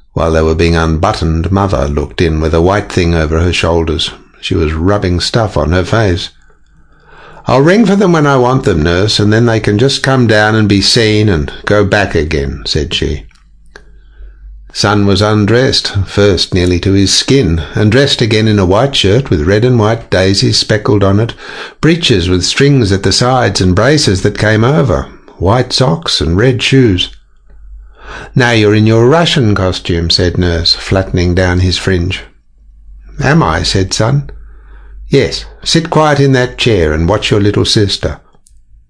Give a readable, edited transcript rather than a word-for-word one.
While they were being unbuttoned, Mother looked in with a white thing over her shoulders. She was rubbing stuff on her face. "I'll ring for them when I want them, nurse, and then they can just come down and be seen and go back again," said she. Son was undressed, first nearly to his skin, and dressed again in a white shirt with red and white daisies speckled on it, breeches with strings at the sides and braces that came over, white socks and red shoes. "Now you're in your Russian costume," said Nurse, flattening down his fringe. "Am I?" said Son. "Yes. Sit quiet in that chair and watch your little sister.